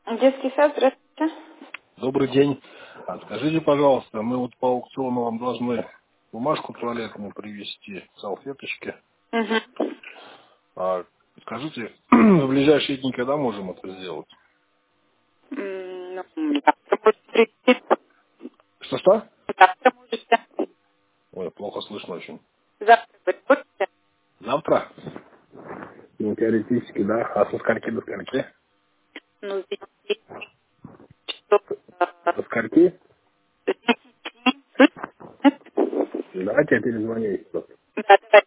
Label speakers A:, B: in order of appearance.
A: Детский сад, здравствуйте.
B: Добрый день. Скажите, пожалуйста, мы вот по аукциону вам должны бумажку туалетную привезти, салфеточки.
A: Угу.
B: Скажите, в ближайшие дни когда можем это сделать?
A: Ну, завтра можете прийти.
B: Что-что?
A: Завтра можете.
B: Ой, плохо слышно очень.
A: Завтра вы будете?
B: Завтра? Ну, теоретически, да. А со скольки до скольки?
A: Ну, с 10 часов.
B: Со скольки?
A: С 10.
B: Давайте я перезвоню.
A: Да, давайте.